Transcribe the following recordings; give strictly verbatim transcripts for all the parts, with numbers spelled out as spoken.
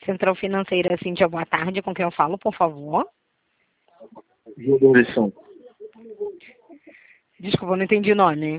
Central Financeira, Cíntia, boa tarde. Com quem eu falo, por favor? Julição. Desculpa, não entendi o nome.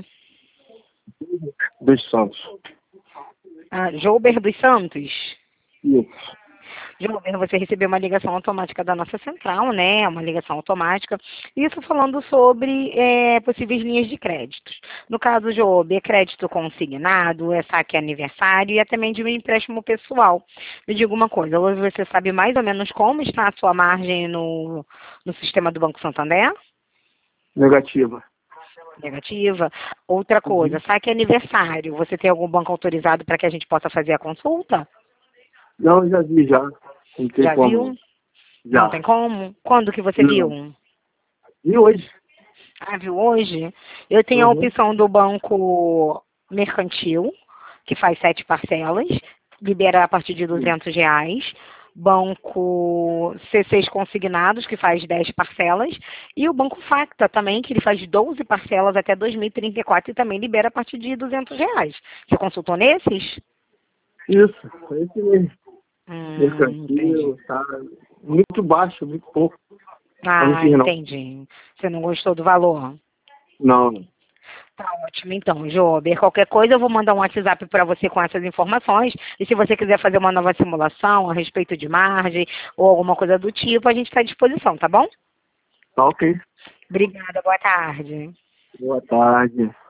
Dos Santos. Ah, Jouber dos Santos. Isso. Jouber, você recebeu uma ligação automática da nossa central, né? Uma ligação automática. Isso falando sobre é, possíveis linhas de créditos. No caso, Jouber, é crédito consignado, é saque aniversário e até mesmo empréstimo pessoal. Me diga uma coisa, hoje você sabe mais ou menos como está a sua margem no, no sistema do Banco Santander? Negativa. Negativa. Outra coisa, Uhum. saque aniversário. Você tem algum banco autorizado para que a gente possa fazer a consulta? Não, já vi, já. Não tem Já como. viu? Já. Não tem como? Quando que você Não. viu? E hoje? Ah, viu hoje? Eu tenho a Uhum. opção do banco mercantil, que faz sete parcelas, libera a partir de duzentos reais. Banco C seis consignados, que faz dez parcelas. E o Banco Facta também, que ele faz doze parcelas até dois mil e trinta e quatro e também libera a partir de duzentos reais. Você consultou nesses? Isso, é esse mesmo. Hum, Mercantil, entendi. tá muito baixo, muito pouco. Eu não Ah, quis, não. entendi. Você não gostou do valor? Não, não. Tá ótimo, então, Jober. Qualquer coisa eu vou mandar um WhatsApp para você com essas informações. E se você quiser fazer uma nova simulação a respeito de margem ou alguma coisa do tipo, a gente está à disposição, tá bom? Tá ok. Obrigada, boa tarde. Boa tarde.